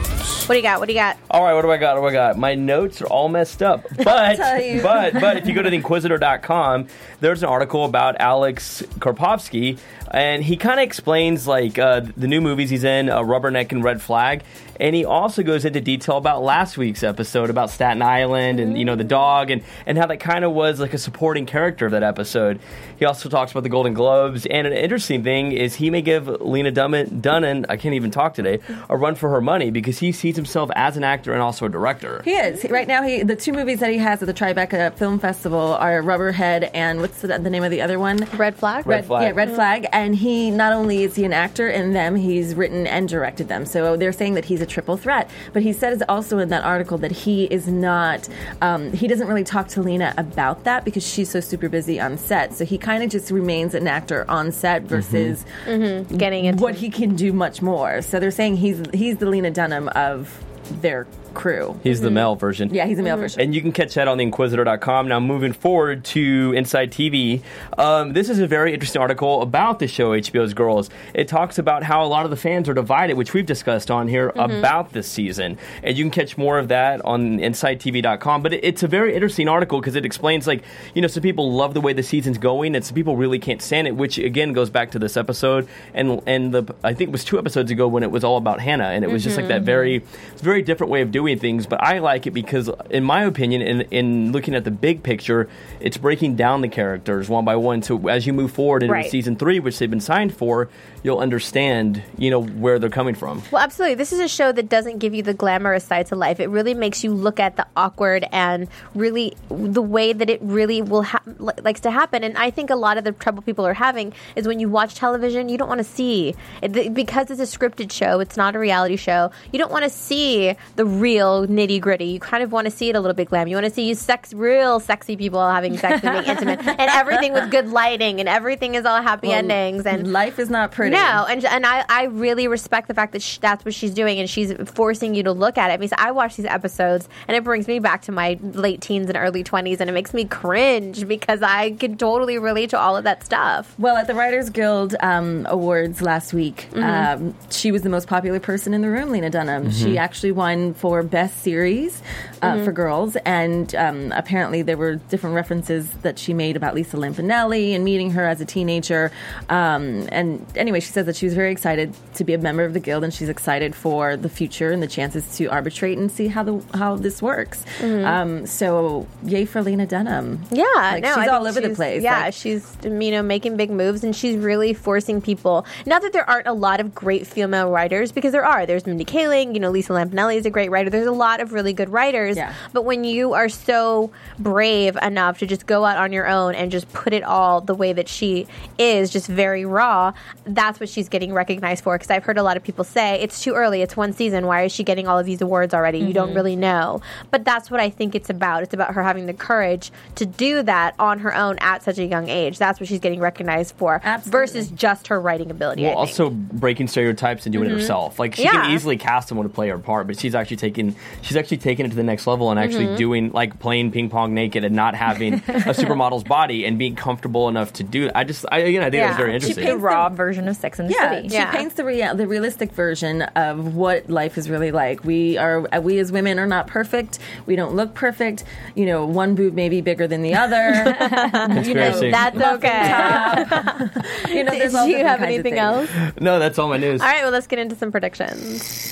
What do you got? What do you got? All right, what do I got? What do I got? My notes are all messed up. But tell you. but but if you go to the inquisitor dot com, there's an article about Alex Karpovsky, and he kind of explains like uh, the new movies he's in, uh, Rubberneck and Red Flag, and he also goes into detail about last week's episode about Staten Island and you know the dog and and how that kind of was like a supporting character of that episode. He also talks about the Golden Globes, and an interesting thing is he may give Lena Dunham, Dunham, I can't even talk today, a run for her money because he sees himself as an actor and also a director. He is. Right now, he the two movies that he has at the Tribeca Film Festival are Rubberhead and what's the, the name of the other one? Red Flag? Red Flag. Yeah, Red Flag. And he, not only is he an actor in them, he's written and directed them. So they're saying that he's a triple threat. But he says also in that article that he is not, um, he doesn't really talk to Lena about that because she's so super busy on set. So he kind of just remains an actor on set versus Mm-hmm. Getting into what he can do much more. So they're saying he's he's the Lena Dunham of their crew. He's the male version. Yeah, he's a male version. And you can catch that on the inquisitor dot com. Now, moving forward to Inside T V, um, this is a very interesting article about the show H B O's Girls. It talks about how a lot of the fans are divided, which we've discussed on here Mm-hmm. about this season. And you can catch more of that on inside T V dot com. But it, it's a very interesting article because it explains, like, you know, some people love the way the season's going, and some people really can't stand it, which, again, goes back to this episode. And and the I think it was two episodes ago when it was all about Hannah, and it was just like that very, very different way of doing things, but I like it because, in my opinion, in, in looking at the big picture, it's breaking down the characters one by one. So as you move forward into Right. season three, which they've been signed for, you'll understand, you know, where they're coming from. Well, absolutely. This is a show that doesn't give you the glamorous side to life. It really makes you look at the awkward and really the way that it really will ha- li- likes to happen. And I think a lot of the trouble people are having is when you watch television, you don't want to see it, because it's a scripted show. It's not a reality show. You don't want to see the real nitty gritty. You kind of want to see it a little bit glam. You want to see you sex, real sexy people having sex and being intimate, and everything with good lighting, and everything is all happy Well, endings. And life is not pretty. no, and and I, I really respect the fact that sh- that's what she's doing, and she's forcing you to look at it. Because I watch these episodes, and it brings me back to my late teens and early twenties, and it makes me cringe because I can totally relate to all of that stuff. Well, at the Writers Guild um, Awards last week, Mm-hmm. um, she was the most popular person in the room, Lena Dunham. She actually won for Best Series uh, Mm-hmm. for girls, and um, apparently there were different references that she made about Lisa Lampanelli and meeting her as a teenager. Um, and anyway, she says that she was very excited to be a member of the Guild, and she's excited for the future and the chances to arbitrate and see how the how this works. Um, so, yay for Lena Dunham. Mm-hmm. Yeah, Like, no, she's I all think over the she's- place. Yeah, Like, she's you know making big moves, and she's really forcing people. Not that there aren't a lot of great female writers, because there are. There's Mindy Kaling, you know, Lisa Lampanelli is a great writer. There's a lot of really good writers. Yeah. But when you are so brave enough to just go out on your own and just put it all the way that she is, just very raw, that's what she's getting recognized for. Because I've heard a lot of people say it's too early. It's one season. Why is she getting all of these awards already? You don't really know. But that's what I think it's about. It's about her having the courage to do that on her own at such a young age. That's what she's getting recognized for. Absolutely. Versus just her writing ability. Well, I think. also breaking stereotypes and doing it herself. Like, she Yeah. can easily cast someone to play her part, but she's actually taking she's actually taking it to the next level and actually doing, like, playing ping pong naked and not having a supermodel's body and being comfortable enough to do it. I just, I, again, I think Yeah. that's very She interesting. The raw version of Sex and the Yeah, City. she Yeah. paints the rea- the realistic version of what life is really like. We are we as women are not perfect. We don't look perfect. You know, one boob may be bigger than the other. Conspiracy. That's okay. You know, there's Do all you different have kinds of anything things. else? No, that's all my news. All right, well, let's get into some predictions.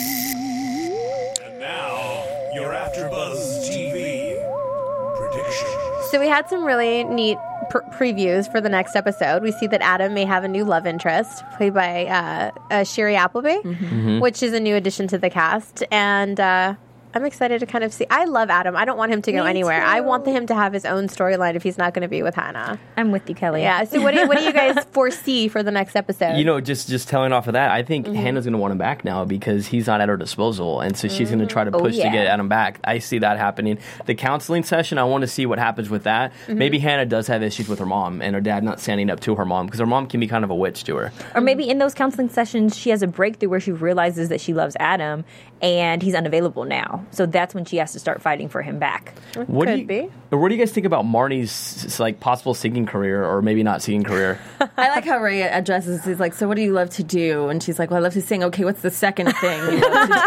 And now, your AfterBuzz T V predictions. So we had some really neat pr- previews for the next episode. We see that Adam may have a new love interest, played by uh, uh, Sherry Appleby, Mm-hmm. which is a new addition to the cast. And uh, I'm excited to kind of see. I love Adam. I don't want him to go Me anywhere. I too. want him to have his own storyline if he's not going to be with Hannah. I'm with you, Kelly. Yeah. So what do, what do you guys foresee for the next episode? You know, just just telling off of that, I think Mm-hmm. Hannah's going to want him back now because he's not at her disposal, and so she's going to try to Oh, push to yeah. get Adam back. I see that happening. The counseling session, I want to see what happens with that. Mm-hmm. Maybe Hannah does have issues with her mom and her dad not standing up to her mom because her mom can be kind of a witch to her. Or maybe in those counseling sessions, she has a breakthrough where she realizes that she loves Adam and he's unavailable now. So that's when she has to start fighting for him back. What Could do you, be. Or what do you guys think about Marnie's like possible singing career or maybe not singing career? I like how Ray addresses. He's like, "So what do you love to do?" And she's like, "Well, I love to sing." Okay, what's the second thing you love to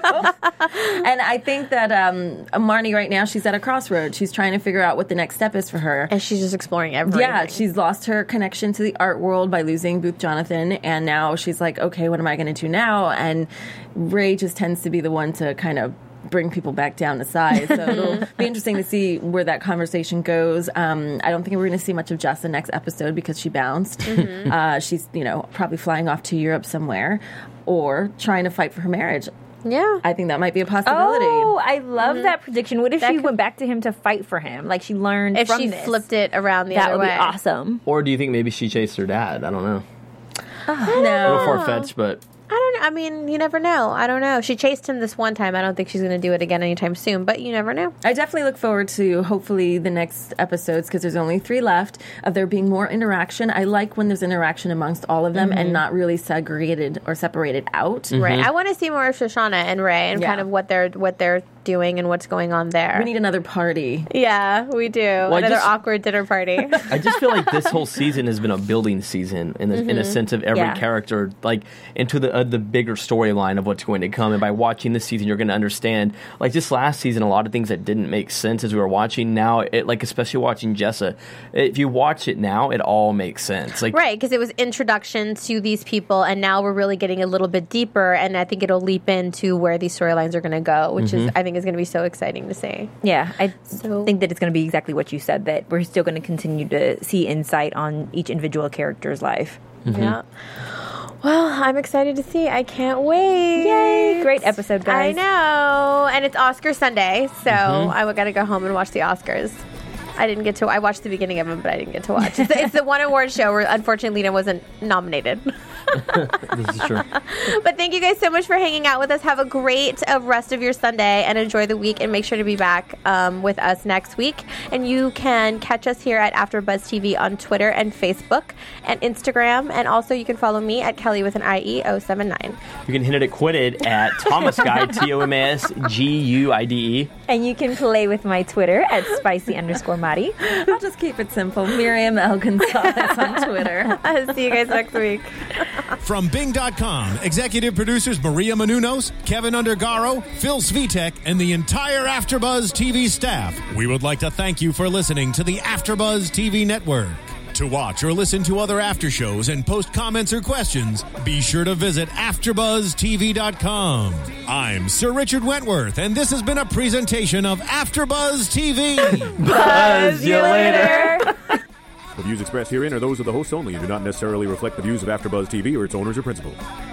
do? And I think that um, Marnie right now, she's at a crossroad. She's trying to figure out what the next step is for her. And she's just exploring everything. Yeah, she's lost her connection to the art world by losing Booth Jonathan, and now she's like, okay, what am I going to do now? And Ray just tends to be the one to kind of bring people back down to size. So it'll be interesting to see where that conversation goes. Um, I don't think we're going to see much of Jessa next episode because she bounced. Mm-hmm. Uh, she's, you know, probably flying off to Europe somewhere or trying to fight for her marriage. Yeah. I think that might be a possibility. Oh, I love mm-hmm. that prediction. What if that she could, went back to him to fight for him? Like she learned if from she this. flipped it around the that other would way. be awesome. Or do you think maybe she chased her dad? I don't know. No. A little far-fetched, but... I don't know. I mean, you never know. I don't know. She chased him this one time. I don't think she's going to do it again anytime soon, but you never know. I definitely look forward to hopefully the next episodes because there's only three left of there being more interaction. I like when there's interaction amongst all of them mm-hmm. and not really segregated or separated out. Mm-hmm. Right. I want to see more of Shoshana and Ray and yeah. kind of what they're what they're doing and what's going on there. We need another party. Yeah, we do. Well, another just, awkward dinner party. I just feel like this whole season has been a building season in, the, mm-hmm. in a sense of every yeah. character, like into the uh, the bigger storyline of what's going to come. And by watching this season, you're going to understand. Like this last season, a lot of things that didn't make sense as we were watching. Now, it, like especially watching Jessa, if you watch it now, it all makes sense. Like right, because it was introduction to these people, and now we're really getting a little bit deeper. And I think it'll leap into where these storylines are going to go, which mm-hmm. is I think is going to be so exciting to see. Yeah, I so, think that it's going to be exactly what you said, that we're still going to continue to see insight on each individual character's life. Mm-hmm. Yeah. Well, I'm excited to see. I can't wait. Yay. Great episode, guys. I know. And it's Oscar Sunday, so mm-hmm. I got to go home and watch the Oscars. I didn't get to. I watched the beginning of them, but I didn't get to watch. It's, it's the one award show where, unfortunately, Lena wasn't nominated. This is true. But thank you guys so much for hanging out with us. Have a great uh, rest of your Sunday and enjoy the week. And make sure to be back um, with us next week. And you can catch us here at AfterBuzz T V on Twitter and Facebook and Instagram. And also you can follow me at Kelly with an I E oh seven nine. You can hit it at Quitted at Thomas Guy T O M S G U I D E. And you can play with my Twitter at spicy underscore Mari. I'll just keep it simple. Miriam L. Gonzalez on Twitter. I'll see you guys next week. From Bing dot com, executive producers Maria Menounos, Kevin Undergaro, Phil Svitek, and the entire AfterBuzz T V staff, we would like to thank you for listening to the AfterBuzz T V network. To watch or listen to other after shows and post comments or questions, be sure to visit after buzz T V dot com. I'm Sir Richard Wentworth, and this has been a presentation of AfterBuzz T V. Buzz you later. The views expressed herein are those of the hosts only and do not necessarily reflect the views of AfterBuzz T V or its owners or principals.